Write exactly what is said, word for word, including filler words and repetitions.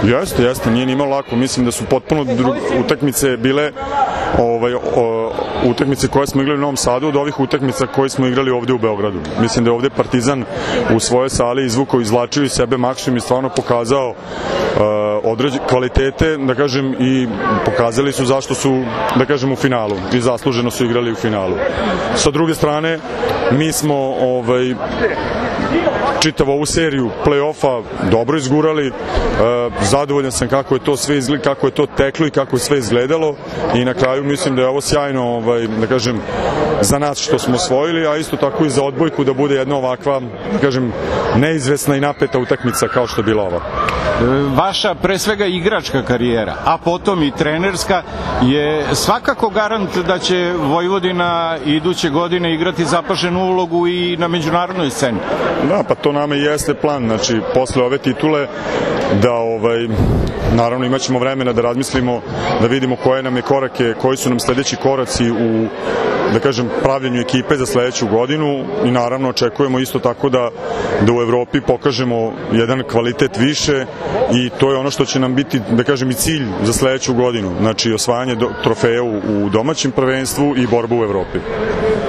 Jeste, jeste, nije ni imalo lako. Mislim da su potpuno utakmice bile ovaj, o, utakmice koje smo igrali u Novom Sadu od ovih utakmica koje smo igrali ovde u Beogradu. Mislim da je ovde Partizan u svojoj sali izvukao, izvlačio iz sebe maksimum i stvarno pokazao uh, određene kvalitete, da kažem, i pokazali su zašto su, da kažem, u finalu i zasluženo su igrali u finalu. Sa druge strane, mi smo ovaj, čitavu ovu seriju play-offa dobro izgurali, e, zadovoljan sam kako je to sve izgled, kako je to teklo i kako je sve izgledalo i na kraju mislim da je ovo sjajno, ovaj, da kažem, za nas što smo osvojili, a isto tako i za odbojku da bude jedna ovakva, da kažem, neizvesna i napeta utakmica kao što je bila ova. Vaša pre svega igračka karijera, a potom i trenerska, je svakako garant da će Vojvodina iduće godine igrati zapaženu ulogu i na međunarodnoj sceni. Da, pa to nama i jeste plan, znači posle ove titule da ovaj, naravno imat ćemo vremena da razmislimo, da vidimo koje nam je korake, koji su nam sledeći koraci u, da kažem, pravljenju ekipe za sledeću godinu i naravno očekujemo isto tako da, da u Evropi pokažemo jedan kvalitet više i to je ono što će nam biti, da kažem, i cilj za sledeću godinu, znači osvajanje do, trofeja u, u domaćem prvenstvu i borbu u Evropi.